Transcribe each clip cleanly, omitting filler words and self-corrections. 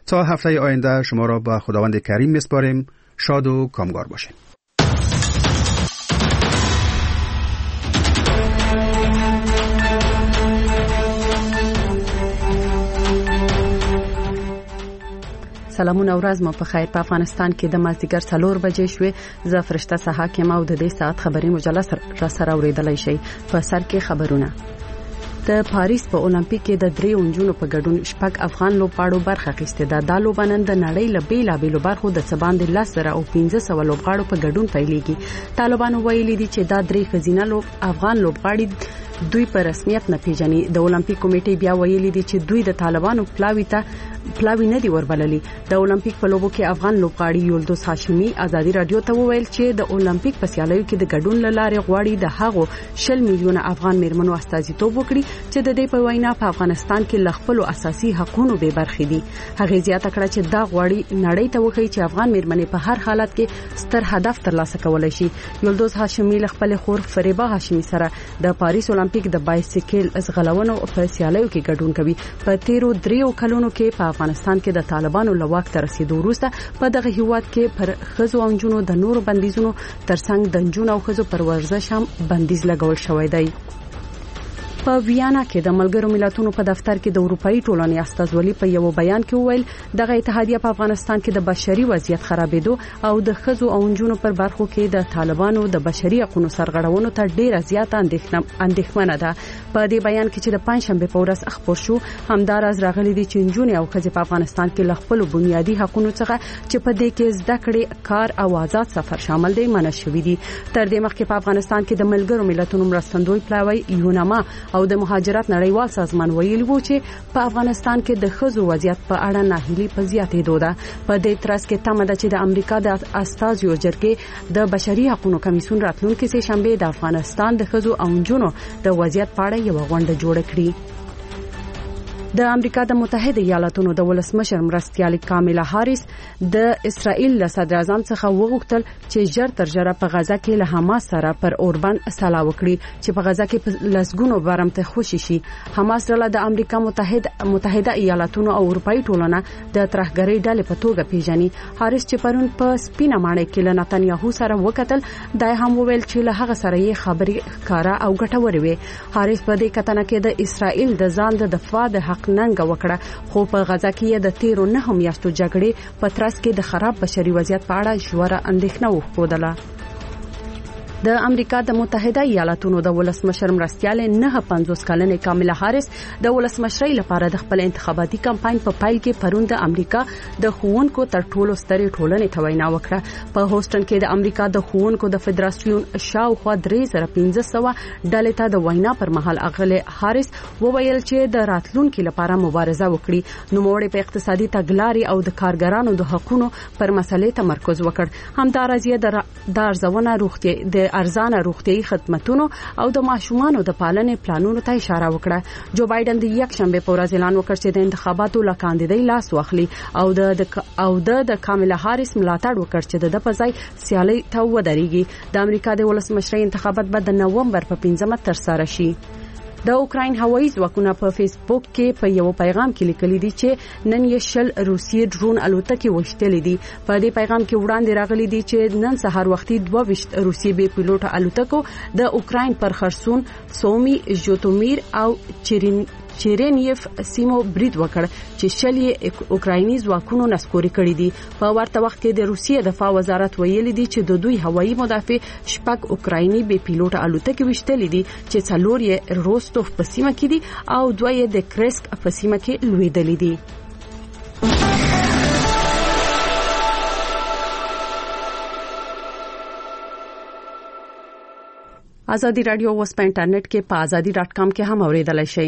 تا هفته آینده شما را به خداوند کریم میسپاریم. شاد و کامگار باشید. سلامونه ورځ مو په خیر. په افغانستان کې د مازدیګر 4 بجې شوې. زه فرشته سها کې ما د دې ساعت خبري مجله سره اوریدلای شي. په سر کې خبرونه. د پاریس په اولمپیک کې د 3 اونجونو په ګډون شپږ افغان لوبغاړو برخه اخیستې ده. د لوبنن د نړۍ له بیلابېلو برخو د سباند 10 او 1500 لوبغاړو په ګډون پیلېږي. طالبانو ویلي دي چې دا 3 خزینه افغان لوبغاړي دوی په رسمیت نه پیژني. د اولمپیک کمیټې بیا ویلي دي چې دوی د طالبانو پلاوی نه دی وربللي. د اولمپیک په لوبو کې افغان لوبغاړي یولدوس هاشمي ازادي رادیو ته وویل چې د اولمپیک په سیالیو کې د ګډون لارې غواړي د هغو 10 میلیونه افغان میرمنو استازیتوب وکړي چې د دې په وینا په افغانستان کې ل خپل اساسي حقوقو به برخې دي. هغه زیاته کړه چې دا غواړي نړۍ ته وښيي چې افغان میرمنې په هر حالت کې ستر هدف ترلاسه کولای شي. یولدوس هاشمي ل خپل خور فریبا هاشمي سره د پاریس اولمپیک د بایسیکل ځغلونو په سیالیو کې ګډون کوي. په 13 کلونو کې په افغانستان کې د طالبانو له واک ته رسیدو وروسته په دغه هیواد کې پر خزو او جنونو د نورو بندیزونو ترڅنګ د جنونو او خزو پر ورزش هم بندیز لګول شوی دی. په ویانا کې د ملګرو ملتونو په دفتر کې د اروپאי ټولنې استازولي په یو بیان کې وویل دغه اتحادیه په افغانستان کې د بشري وضعیت خرابېدو او د خزو او جنونو پر برخو کې د طالبانو د بشري حقوقو سرغړونو ته ډیره زیاته اندېښمنه ده. په دې بیان کې چې د پنځشنبه په ورځ خبر شو همداراز راغلي دي چې جنونې او خزې په افغانستان کې ل خپل بنیادي حقوقو څخه چې په دې کې زده کړې، کار او آزاد سفر شامل دي منع شوې دي. تر دې مخکې په افغانستان کې د ملګرو ملتونو مرستندوی پلاوی یوناما او د مهاجرت نړیوال سازمان ویلي وو چې په افغانستان کې د خزو وضعیت په اړه ناهیلي په زیاتېدو ده. په دې ترڅ کې تمه ده چې د امریکا د استازیو جرګې د بشري حقوقو کمیسیون راتلونکي سه شنبه د افغانستان د خزو او جنونو د وضعیت په اړه یو غونډه جوړه کړي. د امریکا د متحده ایالاتونو د ولسمشر مرستیال کاملا هاریس د اسرائیل له صدر اعظم څخه وغوښتل چې ژر تر ژره په غزا کې له حماس سره پر اوربند سلا وکړي چې په غزا کې لسګونو برمته خوشي شي. حماس له د امریکا متحده ایالاتونو او اروپאי ټولنه د ترهګرۍ ډلې په توګه پیژني. هاریس چې پرون په سپینه ماڼۍ کې له نتنیاهو سره وکتل دا هم وویل چې له هغه سره یې خبرې کاره او ګټورې وي. هاریس په دې کتنه کې د اسرائیل د ځان د دفاع د حق ننګ وکړه خو په غزا کې د 13 میاشتو جګړې په ترڅ کې د خراب بشري وضعیت په اړه ژوره اندېښنه وښودله. د امریکا د متحده ایالاتونو د ولسمشر مرستیال 50 کلنې کاملا هاریس د ولسمشرۍ لپاره د خپل انتخاباتي کمپاین په پایل کې پرون د امریکا د ښوونکو تر ټولو سترې ټولنې ته وینا وکړه. په هوسټن کې د امریکا د ښوونکو د فدراسیون شاوخوا 3500 ډلې ته د وینا پر مهال اغله هاریس وویل چې د راتلونکو لپاره مبارزه وکړي. نوموړي په اقتصادي تګلارې او د کارګرانو د حقوقو پر مسلې تمرکز وکړ. همداراز یې د ارزونه روغتي د ارزانه روغتيایي خدماتونو او د ماشومانو د پالنې پلانونو ته اشاره وکړه. جو بایدن د یک شنبه په ورځ اعلان وکړ چې د انتخاباتو له کاندیدای لاس واخلي او د کاملا هاریس ملاتړ وکړ چې د په ځای سیالي ته ودرېږي. د امریکا د ولسمشرۍ انتخابات به د نومبر په 15 تر سره شي. د اوکراین هوایي ځواکونو په فیسبوک کې په یو پیغام کې لیکلي دي چې نن یې 10 روسي ډرون الوتکې وشتلې دي. په دې پیغام کې وړاندې راغلي دي چې نن سهار وختي 22 روسي بي پيلوټ الوتکو د اوکراین پر خرسون، سومي، ژوتومیر او چیرنیف سیمو برید وکړ چې شلې اوکرایني ځواکونو نسکوري کړې دي. په ورته وخت کې د روسیې دفاع وزارت ویلي دي چې د دوی هوایي مدافع شپږ اوکرایني بي پيلوټ الوتکې وشتلې دي چې څلور یې روستوف په سیمه کې دي او دوه یې د کرسک په سیمه کې لویدلې دي. ازادي رادیو اوس په انټرنیټ کې په azadi.com کې هم اوریدلای شئ.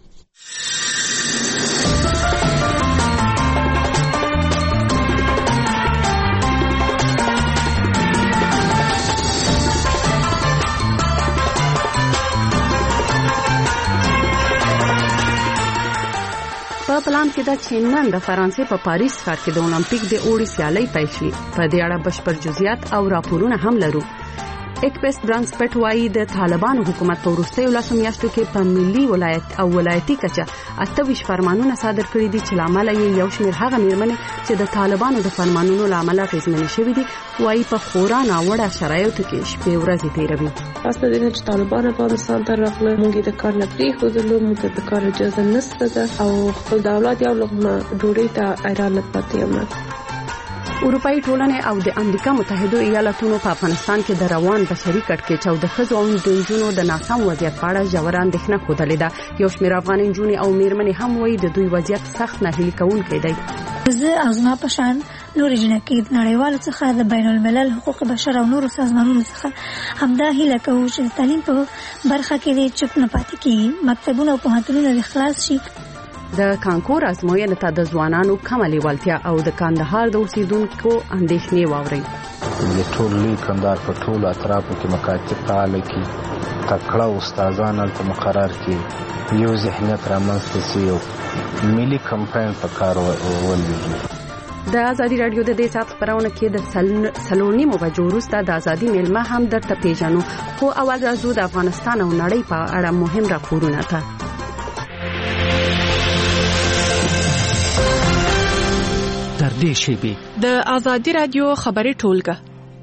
په پلان کې د چینن د فرانسې په پاریس ښار کې د اولمپیک د اوړي سیالۍ پیل شي. په دې اړه بشپړ جزئیات او راپورونه هم لرو. اکپس برانسپټ وايي د طالبانو حکومت په وروستیو لسو میاشتو کې په ملي ولایت او ولایتي کچه 28 فرمانونه صادر کړي دي چې لامل یې یو شمېر هغه میرمنې چې د طالبانو د فرمانونو لامل غیزمنې شوې دي وايي په خورا ناوړه شرایطو کې شپې ورځې تیروي. اصل دې چې طالبان افغانستان ته راغله موږ د کار نه پریښودلو موږ د کار اجازه نشته ده او خپل د اولاد یو لقمه ډوډۍ ته حیران پاتې یم. اروپאי ټولنې او د امریکا متحده ایالاتونو په افغانستان کې د روان بشري کړکېچ او د ښځو او نجونو د ناسم وضعیت په اړه ژوره اندېښنه ښودلې ده. یو شمېر افغان نجونې او میرمنې هم وایي د دوی وضعیت سخت ناهیلي کوونکی دی. زه او زما په شان نورې جنکې د نړیوالو څخه د بین الملل حقوق بشر او نورو سازمانونو څخه همدا هیله کوو چې د تعلیم په برخه کې چوپ نه پاتې کیږي، مکتبونه او پوهنتونونه خلاص شي. د کانکور ازموینې ته د ځوانانو کمه لیوالتیا او د کندهار د اوسیدونکو اندېښنې واوري. د ټول لوی کندهار په ټولو اطرافو کې مکاتب فعال کی تکړه استادان هلته مقرر کی یو ذهنیت رامنځته شي او ملي کمپاین په کار ولوي. د ازادي رادیو د دې سات خبرونه کې د سلونی مبجو وروسته د ازادي میلمه هم درته پیژنو خو اول راځو د افغانستان او نړۍ په اړه مهم راپورونه ته. د ازادي رادیو خبري ټولګه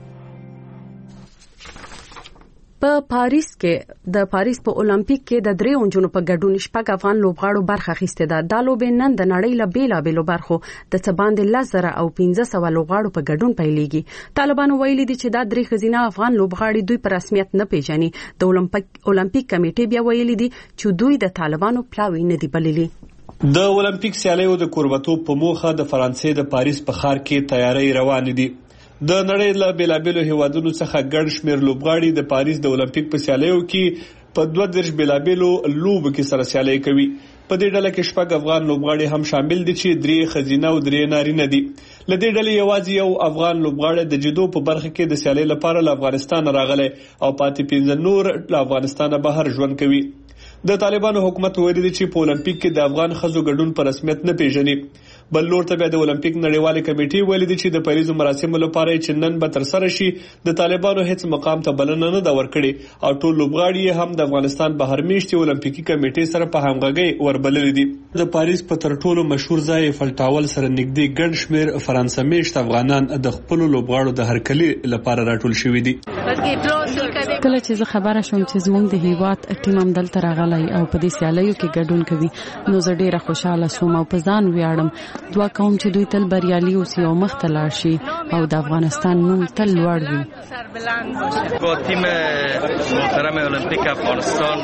په پاریس په اولمپیک کې د درې اونجونو په ګډون شپږ افغان لوبغاړو برخه اخیسته ده. دا لوبې نن د نړۍ له بیلابېلو برخو د څه باندې 10,000 او 1500 لوبغاړو په ګډون پیلېږي. طالبانو ویلي دي چې دا درې ښځینه افغان لوبغاړي دوی په رسمیت نه پیژني. د اولمپیک کمیټې بیا ویلي دي چې دوی د طالبانو پلاوی نه دی بللي. د اولمپیک سیالیو د کوربتوب په موخه د فرانسې د پاریس په ښار کې تیاری روان دي. د نړۍ له بیلابېلو هیوادونو څخه ګڼ شمېر لوبغاړي د پاریس د اولمپیک په سیالیو کې په 22 بیلابېلو لوبو کې سره سیالي کوي. په دې ډله کې شپږ افغان لوبغاړي هم شامل دي چې 3 ښځینه او 3 نارینه دي. له دې ډلې یوازې یو افغان لوبغاړی د جودو په برخه کې د سیالۍ لپاره له افغانستان راغلی او پاتې 15 نور له افغانستان بهر ژوند کوي. د طالبانو حکومت ویلي دی چې په اولمپیک کې د افغان ښځو ګډون په رسمیت نه پیژني. بل لور ته د اولمپیک نړیوالې کمیټې ویلي دی چې د پیریزو مراسمو لپاره چې نن به تر سره شي د طالبانو هیڅ مقام ته بلنه نه دا ورکړي او ټول لوبغاړي هم د افغانستان بهر میشتي اولمپیکي کمیټې سره په همغږي وربلل دي. د پاریس په تر ټولو مشهور ځای فلټاول سره نږدې ګڼ شمېر فرانسه میشت افغانان د خپل لوبغاړو د هرکلي لپاره راټول شوي دي. کله چې زه خبره شوم چې زموږ د هیواد ټیم هم دلته راغلی او په دې سیالیو کې ګډون کوي نو زه ډیره خوشاله شوم او په ځان ویاړم. دعا کوم چې دوی تل بریالي اوسي او مخ ته لاړ شي او د افغانستان نوم تل لوړ وي. با تیم محترم المپیک افغانستان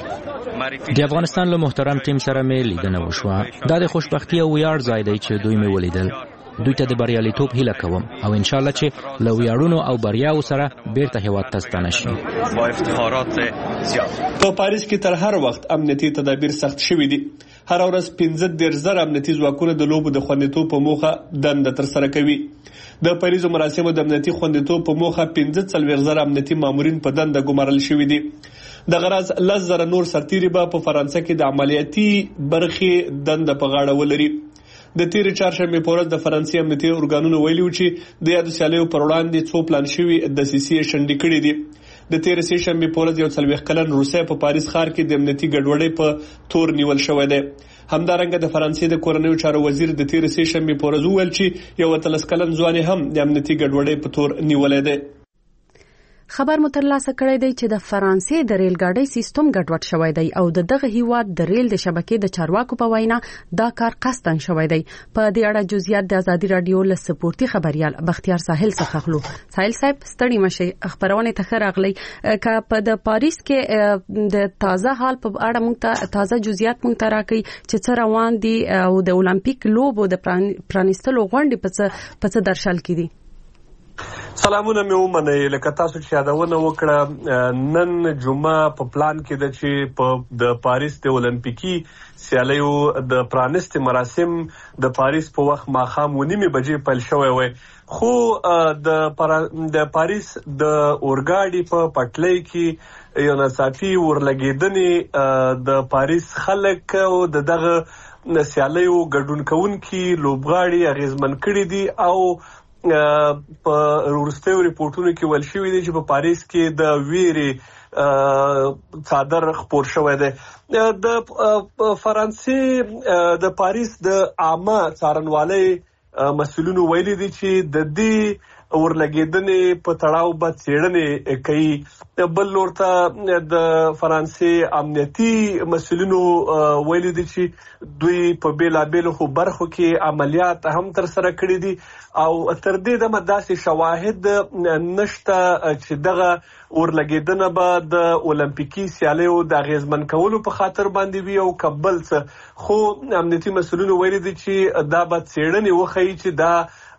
د افغانستان له محترم ټیم سره مې لیدنه وشوه. دا د خوشبختي او ویاړ ځای دی چې دوی مې ولیدل. دوی ته د بریالیتوب هیله کوم او ان شاء الله چې له ویاړونو او بریاو سره بیرته هیواد ته ستانه شي. با افتخارات زیات. په پاریس کې تر هر وخت امنیتي تدابیر سخت شوي دي. هر ورځ 15,000 امنیتي ځواکونه د لوبو د خوندیتوب په موخه دنده تر سره کوي. د پیریزو مراسمو د امنیتي خوندیتوب په موخه 15,000 امنیتي مامورین په دنده ګمارل شوي دي. د غرض 10,000 نور سرتیري به په فرانسه کې د عملیاتي برخې دنده په غاړه ولري. د تیرې چهارشنبې په ورځ د فرانسې امنیتي ارګانونو ویلي و چې د یادو سیالیو پر وړاندې څو پلان شوي دسیسې شنډې کړې دي. د تیرې سې شنبې په ورځ 40 کلن روسي په پاریس ښار کې د امنیتي ګډوډۍ په تور نیول شوی دی. همدارنګه د فرانسې د کورنیو چارو وزیر د تیرې سې شنبې په ورځ وویل چې یو 30 کلن ځوان هم د امنیتي ګډوډۍ په تور نیولې دی. خبر مترلاسه کړی دی چې د فرانسې د ریل ګاډي سیستم ګډوډ شوی دی او دغه هیواد د ریل د شبکې د چارواکو په وینا دا کار قصدن شوی دی. په دې اړه جزئیات د ازادي رادیو له سپورتي خبريال بختیار ساحل څخه خلو. ساحل صاحب ستړي مشي خبرونه ته راغلی ک په د پاریس کې د تازه حال په اړه موږ ته تازه جزئیات موږ ته راکړي چې څه روان دي او د اولمپیک لوبو د پرانیستلو غونډې په څه درشل کې دي. سلامونه مې ومنئ. لکه تاسو چې یادونه وکړه نن جمعه په پلان کې ده چې په د پاریس د اولمپیکي سیالیو د پرانیستي مراسم د پاریس په وخت ماښام 9:30 بجې پیل شوی وي. خو د پاریس د اورګاډي په پټلۍ کې یو ناڅاپي ورلګېدنې د پاریس خلک او دغه سیالیو ګډون کوونکي لوبغاړي اغیزمن کړي دي او په وروستیو ریپورتونو کې ویل شوی دی چې په پاریس کې د ویرې څادر خپور شوی دی. د فرانسې د پاریس د عامه څارنوالۍ مسؤلینو ویلي دي چې د دې ورلګیدنې په تړاو به څېړنې کوي. بل لور ته د فرانسې امنیتي مسؤلینو ویلي دي چې دوی په بیلابیلو خو برخو کې عملیات هم ترسره کړي دي او تر دې دمه داسې شواهد نشته چې دغه ورلګیدنه به د اولمپیکي سیالیو د اغیزمن کولو په خاطر باندې وي او کبل څه. خو امنیتي مسؤلینو ویلي دي چې دا به څېړنې وښیي چې دا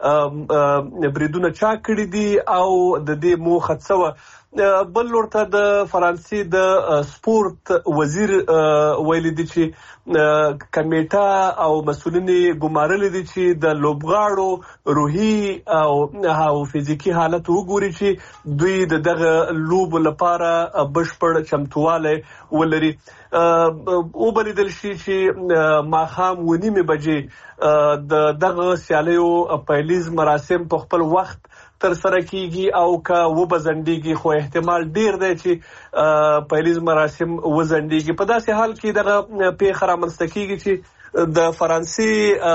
بریدونه چا کړي دي او د دې موخه څه وه. بل لور ته د فرانسې د سپورت وزیر ویلي دي چې کمیټه او مسؤلین ګمارلي دي چې د لوبغاړو روحي او فزیکی حالت وګوري چې دوی دغه لوب لپاره بشپړ چمتوالی ولري. او بلیدل شي چې ماښام 9:30 بجې دغه سیالیو پیلیز مراسم په خپل وخت تر سره کیږي او که وبزندګي خو احتمال ډیر دی چې پیلیز مراسم وزندګي. په داسې حال کې دغه پیښه رامنځته کیږي چې د فرانسې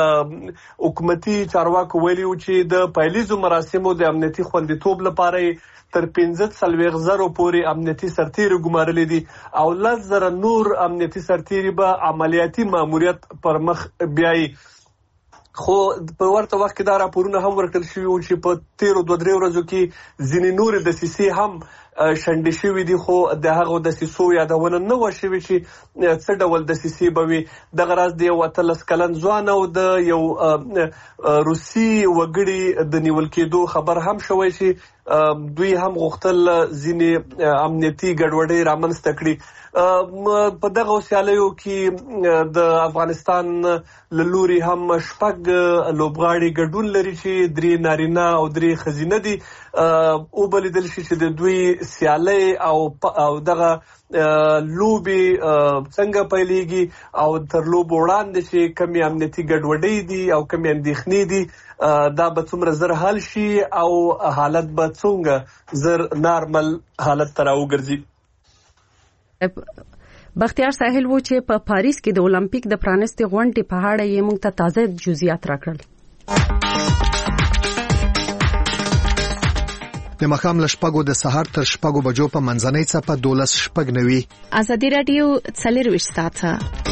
حکومتي چارواکو ویلي و چې د پیلیزو مراسمو د امنیتي خوندیتوب لپاره تر 15,000 پورې امنیتي سرتیري ګمارلي دي او 10,000 نور امنیتي سرتیري به عملیاتي ماموریت پر مخ بیایي. خو په ورته وخت کې دا راپورونه هم ورکړل شوي وو چې په تیرو 2-3 ورځو کې ځینې نورې دسیسې هم شنډې شوي دي خو د هغو دسیسو یادونه نه وه شوې چې څه ډول دسیسې به وي. دغه راز د یو 18 کلن ځوان او د یو روسي وګړي د نیول کېدو خبر هم شوی چې دوی هم غوښتل ځینې امنیتي ګډوډۍ رامنځته کړي. په دغه سیالیو کې د افغانستان له لوري هم 6 لوبغاړي ګډون لري چې 3 نارینه او 3 ښځینه دي. او بلیدل شي چې د دوی سیالۍ او دغه لوبي څنګه پیلېږي او تر لوبو وړاندې چې کمی امنیتي ګډوډۍ دي او کمی اندېښنې دي دا به څومره زر حل شي او حالت به څنګه زر نارمل حالت ته راوګرځي. بختیار ساحل و چې په پاریس کې د اولمپیک د پرانستې غونډې په اړه یې موږ ته تازه جزئیات راکړل. د مخام له 6 د سهار تر 6 بجو په منځنۍ څپه 12:09. ازادي رادیو 24 ساعته.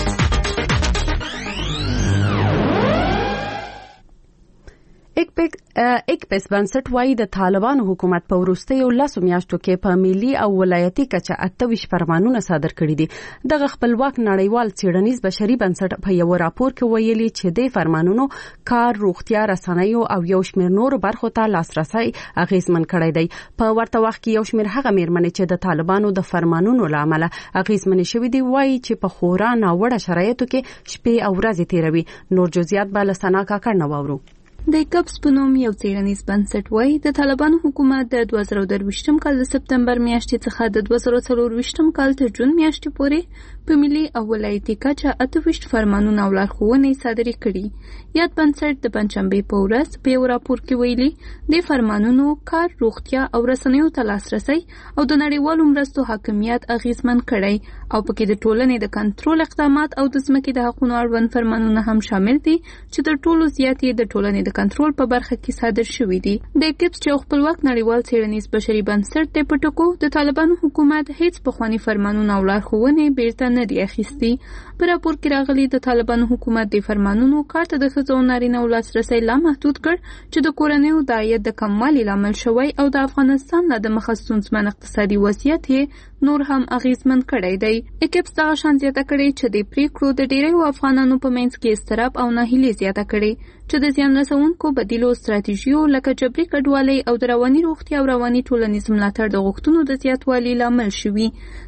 ایک پس بنسټ وايي د طالبانو حکومت په وروستیو 10 میاشتو کې په ملي او ولایتي کچه 28 فرمانونه صادر کړي دي. دغه خپلواک نړیوال څېړنیز بشري بنسټ په یو راپور کې ویلي چې د فرمانونو کار روغتیا رسنیو او یو شمېر نور برخو ته لاسرسي اغیزمن کړی دی. په ورته وخت کې یو شمېر هغه مېرمنې چې د طالبانو د فرمانونو لامل اغیزمن شوي دي وايي چې په خورا ناوړه شرایطو کې شپې او ورځې تیروي. نور جزئیات به له سنا کاکړ نه واورو. د کپس په نوم یو څېړنیز بنسټ وايي د طالبانو حکومت د 2023م کال د سپتمبر میاشتې څخه د 2024م کال تر جون میاشتې پورې په ملي او ولایتي کچه 28 فرمانونه او لارښوونې صادرې کړي. یاد بنسټ د پنځشنبې په ورځ په یو راپور کې ویلي د فرمانونو کار روغتیا او رسنیو ته لاسرسي او د نړیوالو مرستو حاکمیت اغیزمن کړي او پکې د ټولنې د کنټرول اقدامات او د ځمکې د حقوقو اړوند فرمانونه هم شامل دي چې د ټولو زیات یې د ټولنې د کنټرول په برخه کې صادر شوي دي. د کپس چې خپلواک نړیوال څېړنیز بشري بنسټ د پټکو د طالبانو حکومت هیڅ پخوانی فرمانونه او لارښوونې بیرته نه دی اخیستي. په راپور کې راغلي د طالبانو حکومت د فرمانونو کار ته د ښځو او نارینه‌و لاسرسی لا محدود کړ چې د کورنیو د عاید د کموالي لامل شوی او د افغانستان له د مخه ستونزمن اقتصادي وضعیت یې نور هم اغیزمن کړی دی. کپس دغه شان زیاته کړې چې د پریکړو د ډیریو افغانانو په منځ کې اضطراب او ناهیلي زیاته کړې چې د زیان رسونکو بدیلو ستراتیژیو لکه جبري کډوالۍ او د رواني روغتیا او رواني ټولنیز ملاتړ د غوښتنو د زیاتوالي لامل شوي.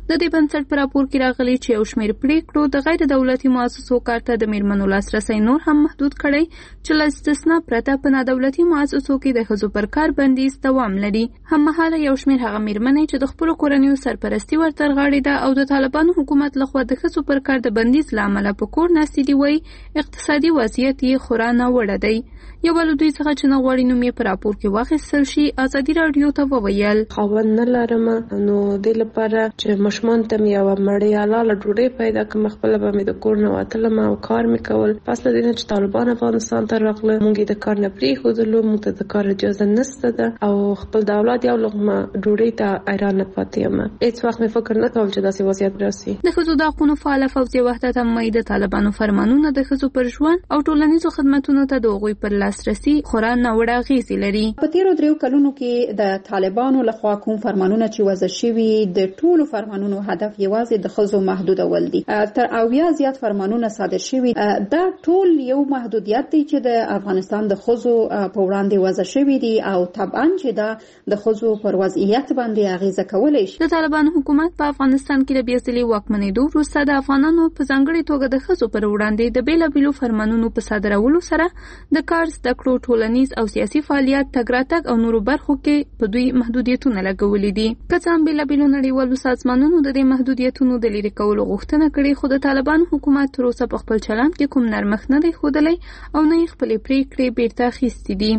د دې بنسټ پر راپور کې راغلي چې یو شمېر پریکړو د غیر دولتي مؤسسو کار ته د میرمنو لاسرسی نور هم محدود کړی چې له استثنا پرته په نادولتي مؤسسو کې د ښځو پر کار بندیز دوام لري. هممهاله یو شمېر هغه میرمنې چې د خپلو کورنیو سرپرستي ورته رغاړې ده او د طالبانو حکومت لخوا د ښځو پر کار د بندیز له امله په کور ناستې دي وایي اقتصادي وضعیت یې خورا ناوړه دی. یو له دوی څخه چې نه غواړي نوم یې په راپور کې واخیستل شي ازادي راډیو ته وویل خاوند نه لرم نو د لپاره چې مشمون ته یو مړی حلاله ډوډۍ پیدا کړم خپل به مې د کور نه وتلم او کار مې کول. پس له دې چې طالبان افغانستان ته راغله مونږ د کار نه پریښودلو مونږ ته د کار اجازه نشته ده او خپل د اولاد یو لقمه ډوډۍ ته حیران پاتې یم. هیڅ وخت مې فکر نه کول چې داسې وضعیت راسي. د ښځو د حقونو فعاله فوزیه وحدت هم وایي د طالبانو فرمانونه د ښځو پر ژوند او ټولنیزو خدماتو ته د هغوی پر لاسرسي خورا ناوړه اغېزې لري. په تیرو 3 کلونو کې د طالبانو لخوا کوم فرمانونه چې وضع شوي د ټولو فرمانونو هدف یوازې د ښځو محدودول دي. تر 80 زیات فرمانونه صادر شوي. دا ټول یو محدودیت دی چې د افغانستان د ښځو په وړاندې وضع شوي دي او طبعا چې دا د ښځو پر وضعیت باندې اغېزه کولی شي. د طالبانو حکومت په افغانستان کې د بیا ځلې واکمنېدو وروسته د افغانانو په ځانګړې توګه د ښځو پر وړاندې د بېلابېلو فرمانونو په صادرولو سره د کار زده کړو ټولنیز او سیاسي فعالیت تګ راتګ او نورو برخو کې په دوی محدودیتونه لګولي دي. که څه هم بېلابېلو نړیوالو سازمانونو د دې محدودیتونو د لرې کولو غوښتنه کړې خو د طالبانو حکومت تر اوسه په خپل چلند کې کوم نرمښت نه دی ښودلی او نه یې خپلې پریکړې بیرته اخیستې دي.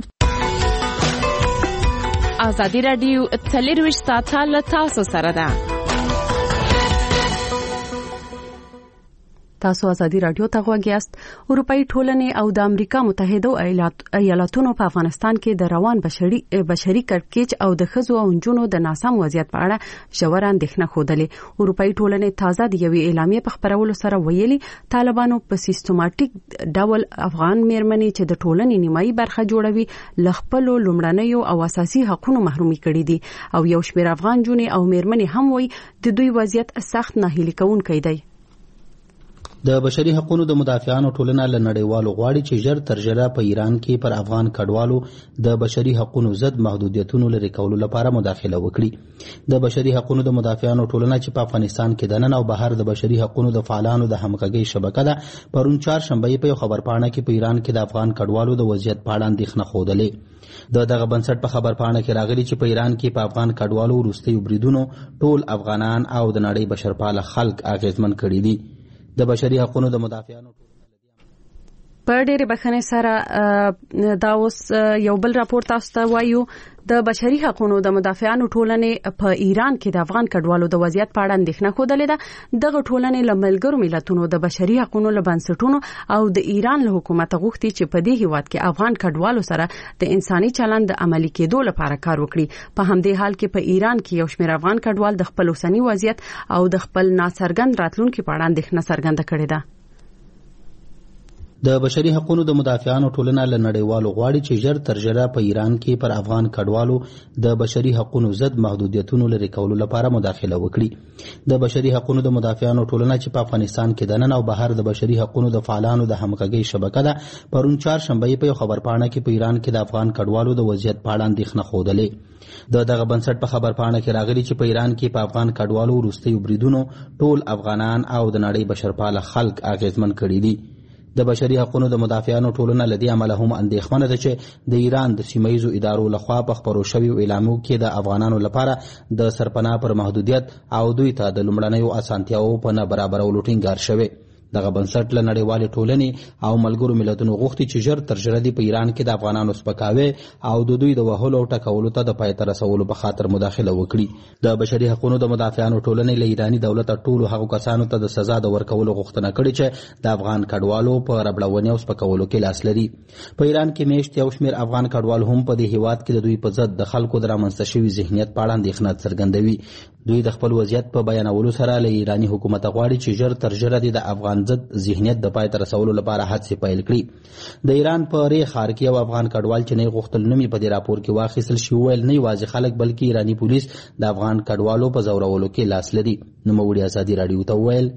ازادي راډیو 24 ساعته له تاسو سره ده. تاسو ازادي راډیو ته غوږ یاست. اروپאי ټولنې او د امریکا متحده ایالاتونو په افغانستان کې د روان بشري کړکېچ او د ښځو او نجونو د ناسم وضعیت په اړه ژوره اندېښنه ښودلې. اروپאי ټولنې تازه د یوې اعلامیې په خپرولو سره ویلي طالبانو په سیستماتیک ډول افغان میرمنې چې د ټولنې نیمایي برخه جوړوي له خپلو لومړنیو او اساسي حقوقو محرومي کړي دي او یو شمېر افغان جونې او میرمنې هم وایي د دوی وضعیت سخت ناهیلي کوونکی دی. د بشري حقوقو د مدافعانو ټولنه له نړیوالو غواړي چې ژر تر ژره په ایران کې پر افغان کډوالو د بشري حقوقو ضد محدودیتونو لرې کولو لپاره مداخله وکړي. د بشري حقوقو د مدافعانو ټولنه چې په افغانستان کې د نن او بهر د بشري حقوقو د فعالانو د همغږۍ شبکه ده پرون چهارشنبه په خبرپاڼه کې په ایران کې د افغان کډوالو د وضعیت په اړه اندېښنه ښودلې. دغه بنسټ په خبرپاڼه کې راغلي چې په ایران کې په افغان کډوالو وروستیو بریدونو ټول افغانان او د نړۍ بشرپاله خلک اغېزمن کړي دي. د بشري حقوقو د مدافعانو په ډېرې بخښنې سره دا اوس یو بل راپور تاسو ته وایو. د بشري حقوقو د مدافعانو ټولنې په ایران کې د افغان کډوالو د وضعیت په اړه اندېښنه ښودلې ده. دغه ټولنې له ملګرو ملتونو د بشري حقوقو له بنسټونو او د ایران له حکومت غوښتي چې په دې هیواد کې افغان کډوالو سره د انساني چلند د عملي کېدو لپاره کار وکړي. په همدې حال کې په ایران کې یو شمېر افغان کډوال د خپل اوسنی وضعیت او د خپل ناڅرګند راتلونکي په اړه اندېښنه څرګنده کړې ده. د بشري حقوقو د مدافعانو ټولنه له نړیوالو غواړي چې ژر تر ژره په ایران کې پر افغان کډوالو د بشري حقوقو ضد محدودیتونو لرې کولو لپاره مداخله وکړي. د بشري حقوقو د مدافعانو ټولنه چې په افغانستان کې د نن او بهر د بشري حقوقو د فعالانو د همغږۍ شبکه ده پرون چهارشنبه په خبرپاڼه کې په ایران کې د افغان کډوالو د وضعیت په اړه اندېښنه ښودلې. دغه بنسټ په خبرپاڼه کې راغلي چې په ایران کې په افغان کډوالو وروستیو بریدونو ټول افغانان او د نړۍ بشرپاله خلک اغېزمن کړي دي. د بشري حقوقو د مدافعانو ټولنه لدی عمله هم اندېښمنه ده چې د ایران د سیمایي ادارو لخوا په خبرو شوی اعلامیو کې د افغانانو لپاره د سرپناه پر محدودیت او دوی ته د لومړنیو اسانتیاو په نه برابرولو ټینګار شوی. دغه بنسټ له نړیوالې ټولنې او ملګرو ملتونو غوښتي چې ژر تر ژره په ایران کې د افغانانو سپکاوی او د دوی د وهلو او ټکولو ته د پای ته رسولو په خاطر مداخله وکړي. د بشري حقوقو د مدافعانو ټولنې له ایراني دولت ټولو هغو کسانو ته د سزا د ورکولو غوښتنه کړې چې د افغان کډوالو په ربړونې او سپکولو کې لاس لري. په ایران کې میشت یو شمېر افغان کډوال هم په دې هیواد کې د دوی په ضد د خلکو د رامنځته شوي ذهنیت په اړه اندېښنه څرګندوي. دوی د خپل وضعیت په بیانولو سره له ایراني حکومت غواړي چې ژر تر ژره د افغان ضد ذهنیت د پای ته رسولو لپاره هڅې پیل کړي. د ایران په ری ښار کې یو افغان کډوال چې نه غوښتل نوم په دې راپور کې واخیستل شي ویل نه یوازې خلک بلکې ایراني پولیس د افغان کډوالو په زورولو کې لاس لري. نوموړي ازادي راډیو ته ویل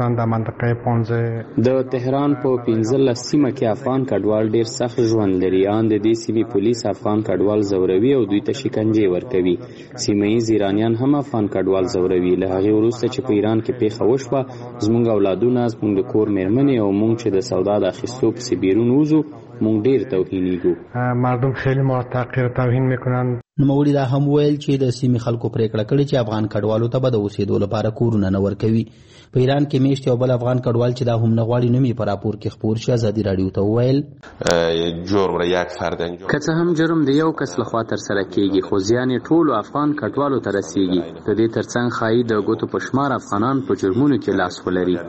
د تهران په 15 سیمه کې افغان کډوال ډیر سخت ژوند لري. ان د دې سیمې پولیس افغان کډوال زوروي او دوی ته شکنجه ورکوي. سیمه ییز ایرانیان هم افغان کډوال زوروي. له هغې وروسته چې په ایران کې پیښه وشوه، زموږ اولادونه، زموږ د کور مېرمنې او موږ چې د سودا د اخیستو پسې بیرون وځو، موږ ډیر توهینیږو. مردم خیلی ما تحقیر توهین میکنن. نوموړي دا هم ویل چې د سیمې خلکو پریکړه کړې چې افغان کډوالو ته به د اوسېدو لپاره کورونه نه ورکوي. په ایران کې میشت یو بل افغان کډوال چې دا هم نه غواړي نوم یې په راپور کې خپور شي ازادي راډیو ته وویل که څه هم جرم د یو کس لخوا ترسره کیږي، خو زیان یې ټولو افغان کډوالو ته رسیږي. د دې ترڅنګ ښایي د ګوتو په شمار افغانان په جرمونو کې لاس ولري.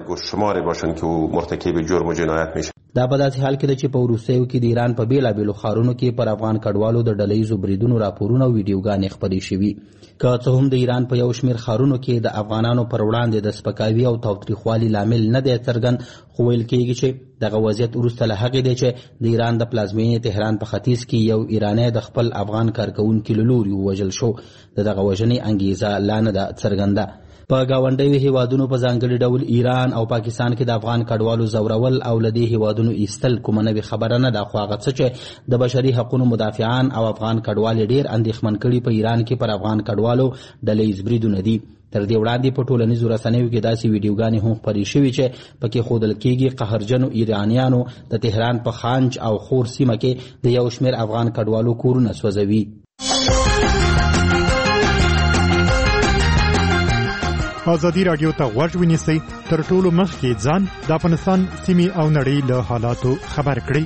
دا په داسې حال کې ده چې په وروستیو کې د ایران په بیلابیلو ښارونو کې پر افغان کډوالو د ډلهییزو بریدونو راپورونه او ویډیوګانې خپرې شوي. که څه هم د ایران په یو شمېر ښارونو کې د افغانانو پر وړاندې د سپکاوي او تاوتریخوالي لامل نه دی څرګند، خو ویل کېږي چې دغه وضعیت وروسته له هغې دی چې د ایران د پلازمینې تهران په ختیځ کې یو ایرانی د خپل افغان کارکوونکي له لوري ووژل شو. د دغه وژنې انګیزه لا نه ده څرګنده. په ګاونډیو هیوادونو په ځانګړي ډول ایران او پاکستان کې د افغان کډوالو زورول او له دې هیوادونو ایستل کومه نوې خبره نه ده، خو هغه څه چې د بشري حقوقو مدافعان او افغان کډوال ډیر اندېښمن کړي په ایران کې پر افغان کډوالو ډلهییز بریدونه دي. تر دې وړاندې په ټولنیزو رسنیو کې داسې ویډیوګانې هم خپرې شوي چې پکې ښودل کېږي قهرجنو ایرانیانو د تهران په خانج او خور سیمه کې د یو شمېر افغان کډوالو کورونه سوځوي. ازادي راډیو ته غوږ ونیسئ، تر ټولو مخکې ځان د افغانستان سیمې او نړۍ له حالاتو خبر کړئ.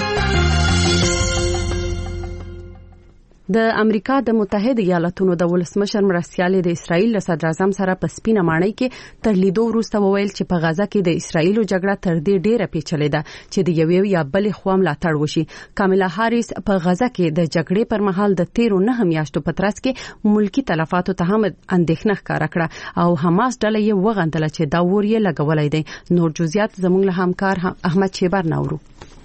د امریکا د متحده ایالاتونو د ولسمشر مرستیال د اسرایل له صدر اعظم سره په سپینه ماڼۍ کې تر لیدو وروسته وویل چې په غزه کې د اسرایلو جګړه تر دې ډیره پیچلې ده چې د یوې یا بلې خوا ملاتړ وشي. کاملا هاریس په غزه کې د جګړې پر مهال د 13 میاشتو په ترڅ کې ملکی تلفاتو ته هم اندېښنه ښکاره کړه او حماس ډله یې وغندله چې دا ور یې لګولای دی. نور جزئیات زموږ له همکار احمد شیبر نورو.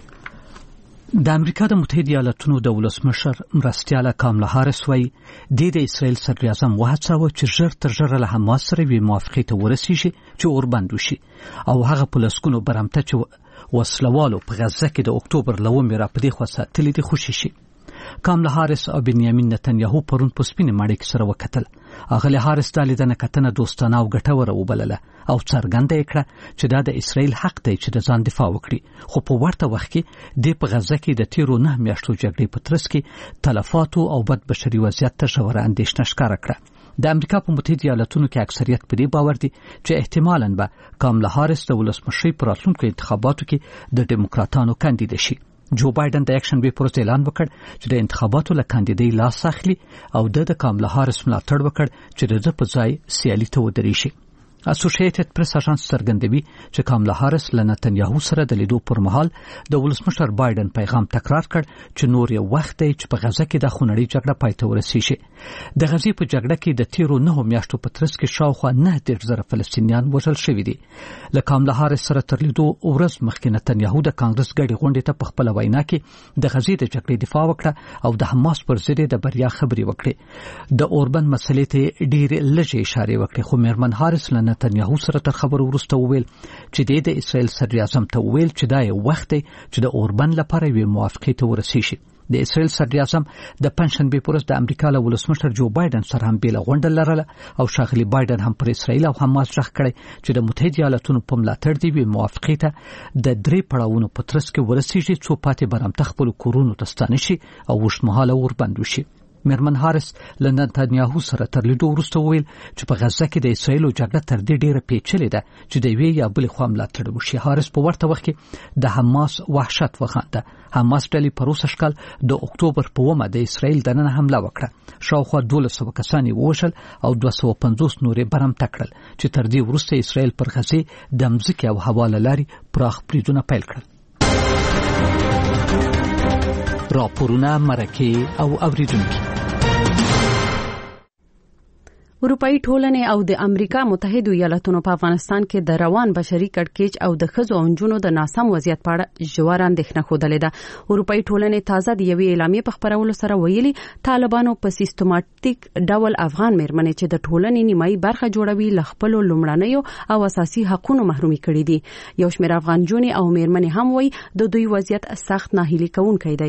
د امریکا د متحده ایالاتونو د ولسمشر مرستیاله کاملا هاریس وايي د اسرائیل صدر اعظم وهڅاوه چې ژر تر ژره له حماس سره وي موافقې ته ورسیږي چې اوربند وشي او هغه پولیسونو برمته چې وسلوالو په غزه کې د اکتوبر لومې را پدې خوا ساتلې دي خوشي شي. کاملا هاریس او بنیامین نتنیاهو پرون په سپینه ماڼۍ کې سره وکتل. اغلی هاریس د لیدنه کتنه دوستانه او ګټوره وبلله او څرګنده کړه چې دا د اسرائیل حق دی چې د ځان دفاع وکړي، خو په ورته وخت کې د په غزه کې د 13 میاشتو جګړې په ترڅ کې تلفاتو او بد بشري وضعیت ته ژوره اندېښنه ښکاره کړه. د امریکا په متحده ایالاتونو کې اکثریت په دې باور دي چې احتمالاً به کاملا هاریس د ولسمشرۍ په راتلونکو انتخاباتو کې د ډیموکراتانو کاندید شي. جو بایدن د اکشن بي پروسې اعلان وکړ چې د انتخاباتو له کاندیدۍ لاس اخلي او د کاملا هاریس ملاتړ وکړ چې د په ځای سیالي ته ودرېږي. اسوسییټډ پریس اژانس څرګندوي چې کاملا هاریس له نتنیاهو سره د لیدو پر مهال د ولسمشر بایدن پیغام تکرار کړ چې نور یو وخت دی چې په غزه کې د خونړۍ جګړه پای ته ورسیږي. د غزې په جګړه کې د 13 میاشتو په ترڅ کې شاوخوا 9,000 فلسطینیان وژل شوي دي. له کاملا هاریس سره تر لیدو ورځ مخکې نتنیاهو د کانګرس غړي غونډې ته په خپل وینا کې د غزې د جګړې دفاع وکړه او د حماس پر ضد د بریا خبرې وکړې. د اوربند مسلې ته ډېر لږه اشاره وکړه، خو میرمن هاریس نتنیاهو سره تر خبرو وروسته وویل چې د اسرائیل صدر اعظم ته وویل چې دا یو وخت دی چې د اوربند لپاره وي موافقې ته ورسیږي. د اسرائیل صدر اعظم د پنځشنبه پر ورځ د امریکا له ولسمشر جو بایدن سره هم بیل غونډه لرله او شاغلي بایدن هم پر اسرائیل او حماس ځخ کړی چې د متحده ایالاتونو په ملاتړ دی وي موافقې ته د 3 پړاوونو په ترڅ کې ورسیږي څو پاتې برمته خپل کورونو ته ستانه شي او وشمهاله اوربند وشي. میرمن هاریس له نتنیاهو سره تر لیدو وروسته وویل چې په غزه کې د اسرائیل جګړه تر دې ډیره پیچلې ده چې د یوې یا بلې خوا ملاتړ وشي. هاریس په ورته وخت کې د حماس وحشت وخانده. حماس ډلې په روسه شکل د اکتوبر په 1 د اسرائیل دننه حمله وکړه. شاوخوا 1200 کسان ووژل او 250 نورې برمته کړل چې تر دې وروسته اسرائیل پر غزې د مځکې او هوا له لارې پراخ بریدونه پیل کړل. راپورونه مرکه او اوریدونکو. اروپאי ټولنې او د امریکا متحده ایالاتونو په افغانستان کې د روان بشري کړکېچ او د ښځو او نجونو د ناسم وضعیت په اړه ژوره اندېښنه ښودلې ده. اروپאי ټولنې تازه د یوې اعلامیې په خپرولو سره ویلي طالبانو په سیستماتیک ډول افغان مېرمنې چې د ټولنې نیمایي برخه جوړوي له خپل لومړنیو او اساسي حقوقو محرومي کړي دي. یو شمېر افغان جونې او مېرمنې هم وایي د دوی وضعیت سخت ناهیلي کوونکی دی.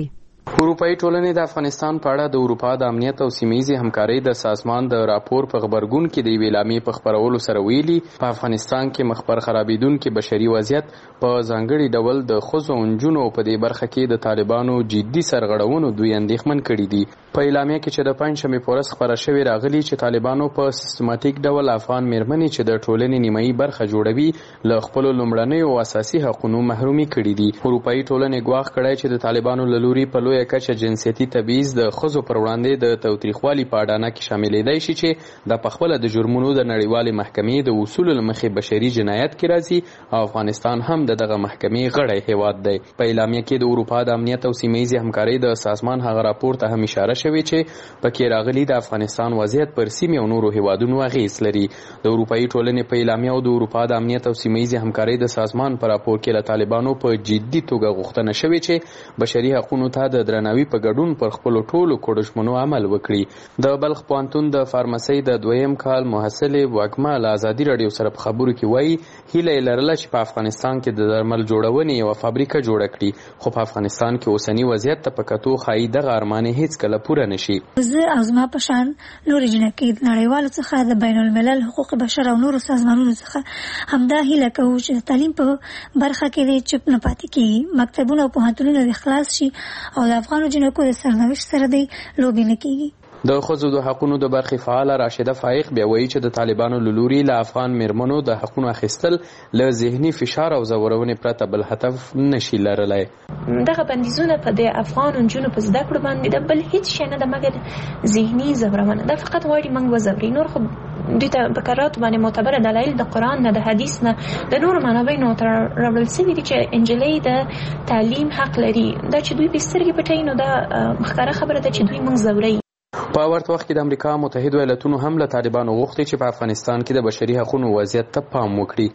اروپאי ټولنې د افغانستان په اړه د اروپا د امنیت او سیمه‌یزې همکارۍ د سازمان د راپور په خبرګون کې د یوې اعلامیې په خپرولو سره ویلي په افغانستان کې مخبر خرابېدونکي بشري وضعیت په ځانګړي ډول د ښځو او نجونو په دې برخه کې د طالبانو جدي سرغړونو دوی اندېښمن کړي دي. په اعلامیه کې چې د پنجشنبې په ورځ خپره شوې راغلي چې طالبانو په سیستماتیک ډول افغان میرمنې چې د ټولنې نیمایي برخه جوړوي له خپلو لومړنیو او اساسي حقونو محرومي کړي دي. اروپאי ټولنې ګواښ کړی چې د طالبانو له لوري په لویه کچه جنسیتي تبعیض د ښځو پر وړاندې د تاوتریخوالي په اډانه کې شاملېدای شي چې د پخپله د جرمونو د نړیوالې محکمې د اصولو له مخې بشري جنایت کې راځي او افغانستان هم د دغه محکمې غړی هیواد دی. په اعلامیه کې د اروپا د امنیت او سیمه‌یزې همکارۍ د سازمان هغه راپور ته هم اشاره شوې چې پکې راغلي د افغانستان وضعیت پر سیمې او نورو هیوادونو اغېز لري. د اروپאי ټولنې په اعلامیه او د اروپا د امنیت او سیمه‌یزې همکارۍ د سازمان په راپور کې له طالبانو په جدي توګه غوښتنه شوې چې بشري حقوقو ته د درناوي په ګډون پر خپلو ټولو کوډشمنو عمل وکړي. د بلخ پوهنتون د فارمسۍ د 2م کال محصلې واګما له ازادي راډیو سره په خبرو کې وایي هیله یې لرله چې په افغانستان کې د درمل جوړونې یوه فابریکه جوړه کړي خو په افغانستان کې اوسني وضعیت ته په کتو ښایي دغه ارمان یې هیڅکله پوره نشي. زه او زما په شان نورې جنکۍ د نړیوالو څخه د بین الملل حقوق بشر او نورو سازمانونو څخه همدا هیله کوو چې د تعلیم په برخه کې دې چوپ نه پاتې کېږي، مکتبونه او پوهنتونونه دې خلاص شي او د افغانو جنکو د سرنوشت سره دی لوبې نه کېږي. د ښځو د حقونو د برخې فعاله راشده فایق بیا وایي چې د طالبانو له لوري له افغان میرمنو د حقونو اخیستل له ذهني فشار او ځورونې پرته بل هدف نشي لرلی. دغه بندیزونه په د افغان نجونو په زده کړو باندې د بل هیڅ شی نه ده مګر ذهني ځورونه. دا فقط غواړي موږ وځوري. نور خو دوی ته په قراراتو باندې معتبره دلایل د قرآن نه، د حدیث نه، د نورو منابعو نه راوړل سوي دي چې نجلۍ د تعلیم حق لري. دا چې دوی په سترګې پټوي نو دا ښکاره خبره ده چې دوی موږ ځوروي. په ورته وخت کې د امریکا متحده ایالتونو هم له طالبانو غوښتي چې په افغانستان کې د بشري حقوقو وضعیت ته پام وکړي.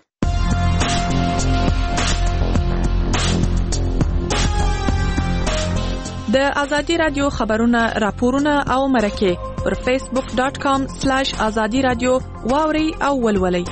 د ازادي رادیو خبرونه، راپورونه او مرکې پر facebook.com/azadi radio واوري او ولولئ.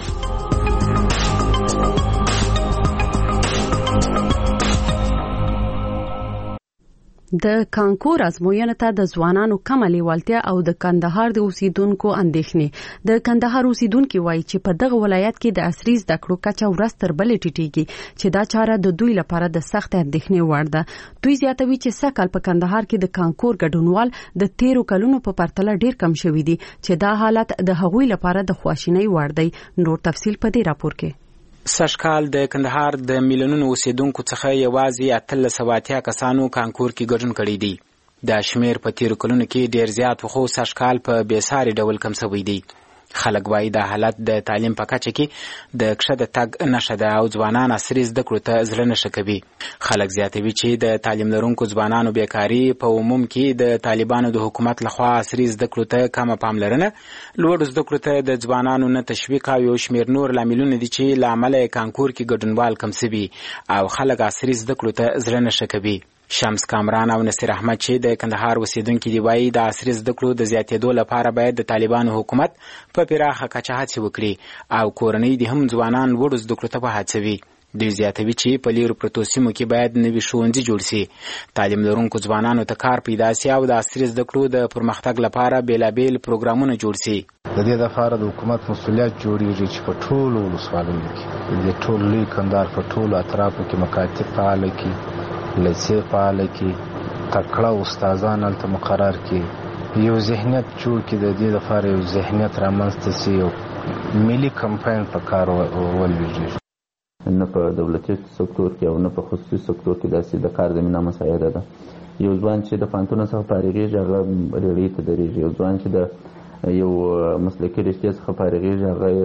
د کانکور ازموینه ته د ځوانانو کم لیوالتیا او د کندهار د اوسیدونکو اندېښنې. د کندهار اوسیدونکو وایي چې په دغه ولایت کې د عصري زده کړو کچه ورځ تر بلې ټیټیږي چې دا چاره د دوی لپاره د سخت اندېښنې وړ ده. دوی زیاتوي چې سکهال په کندهار کې د کانکور ګډونوال د 13 کلونو په پرتله ډیر کم شوي دي چې دا حالت د هغوی لپاره د خواشینۍ وړ دی. نور تفصیل په دې راپور کې. سږکال د کندهار د میلیونونو اوسیدونکو څخه یوازې 1380 کسانو کانکور کې ګډون کړی دی. دا شمیر په 13 کلونو کې ډیر زیات خو سږکال په بېساري ډول کم شوی دی. خلک وایي دا حالت د تعلیم په کچه کې د کښته تګ نښه ده او ځوانان عصري زده کړو ته زړه نه ښه کوي. خلک زیاتوي چې د تعلیم لرونکو ځوانانو بیکاري په عموم کې د طالبانو د حکومت لخوا عصري زده کړو ته کمه پاملرنه، لوړو زده کړو ته د ځوانانو نه تشویق او یو شمیر نور لاملونه دي چې له امله کانکور کې ګډونوال کم شوي او خلک عصري زده کړو ته زړه نه ښه کوي. شمس کامران او نصیر احمد چې د کندهار اوسیدونکي دی وایي د عصري زده کړو د زیاتېدو لپاره باید د طالبانو حکومت په پراخه کچه هڅې وکړي او کورنۍ د هم ځوانان وړو زده کړو ته وهڅوي. دوی زیاتوي چې په لیرو پرتو سیمو کې باید نوي ښوونځي جوړ شي، تعلیم لرونکو ځوانانو ته کار پیدا شي او د عصري زده کړو د پرمختګ لپاره بیلابیل پروګرامونه جوړ شي. د دې لپاره د حکومت مسؤلیت جوړیږي چې په ټولو ولسوالیو کې د ټول لوی کندهار په ټولو اطرافو کې مکاتب فعال کړي، لیسې فعال کړي، تکړه استادان هلته مقرر کړي، یو ذهنیت جوړ کړي. د دې لپاره یو ذهنیت رامنځته شي، یو ملي کمپاین په کار ولویږي. نه په دولتي سکتور کې او نه په خصوصي سکتور کې داسې د کار زمینه مساعده ده. یو ځوان چې د پوهنتون څخه فارغېږي هغه ریړۍ ته درېږي، یو ځوان چې د یو مسلکي رشتې څخه فارغېږي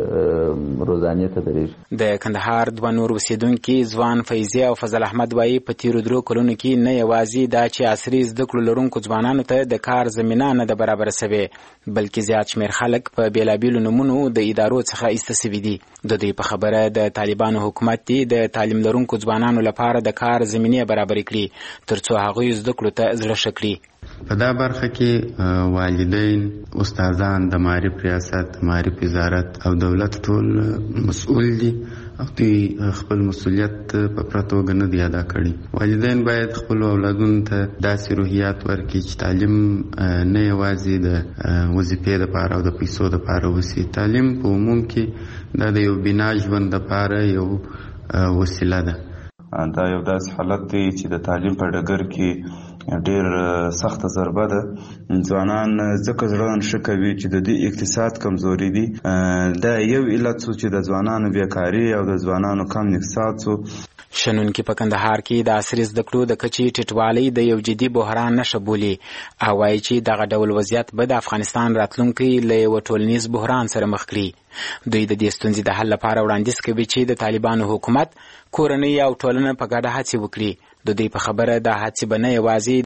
هغه روزانې ته درېږي. د کندهار دوه نور اوسیدونکي ځوان فیضي او فضل احمد وایي په تیرو 3 کلونو کې نه یوازې دا چې عصري زده کړو لرونکو ځوانانو ته د کار زمینه نه ده برابره سوې بلکې زیات شمېر خلک په بېلابېلو نومونو د ادارو څخه ایسته سوي دي. د دوی په خبره د طالبانو حکومت دی د تعلیم لرونکو ځوانانو لپاره د کار زمینې برابرې کړي تر څو هغوی زده کړو ته زړه ښه کړي. په دا برخه کې والدین، استادان، د معارف ریاست، د معارف وزارت او دولت ټول مسؤل دي او دوی خپل مسؤلیت په پوره توګه نه دی ادا کړی. والدین باید خپل اولادونو ته داسې روحیات ورکړي چې تعلیم نه یوازې د وظیفې لپاره او د پیسو لپاره وسی. تعلیم په عموم کې دا د یو بنا ژوند لپاره یو وسیله ده. دا یو داسې حالت دی چې د تعلیم په ډګر کې ډېر سخته ضربه ده. ځوانان ځکه زړه نشه کوي چې د دې اقتصاد کمزوري دي. دا یو علت څو چې د ځوانانو بیکاري او د ځوانانو کم اقتصاد څو. شنونکي په کندهار کې د عصري زده کړو د کچې ټیټوالی د یو جدي بحران نښه بولي او وایي چې دغه ډول وضعیت به د افغانستان راتلونکی له یو ټولنیز بحران سره مخ کړي. دوی د دې ستونزې د حل لپاره وړاندیز کوي چې د طالبانو حکومت کورنۍ او ټولنه په ګډه هڅې وکړي. د دوی په خبره دا هڅې به نه یوازې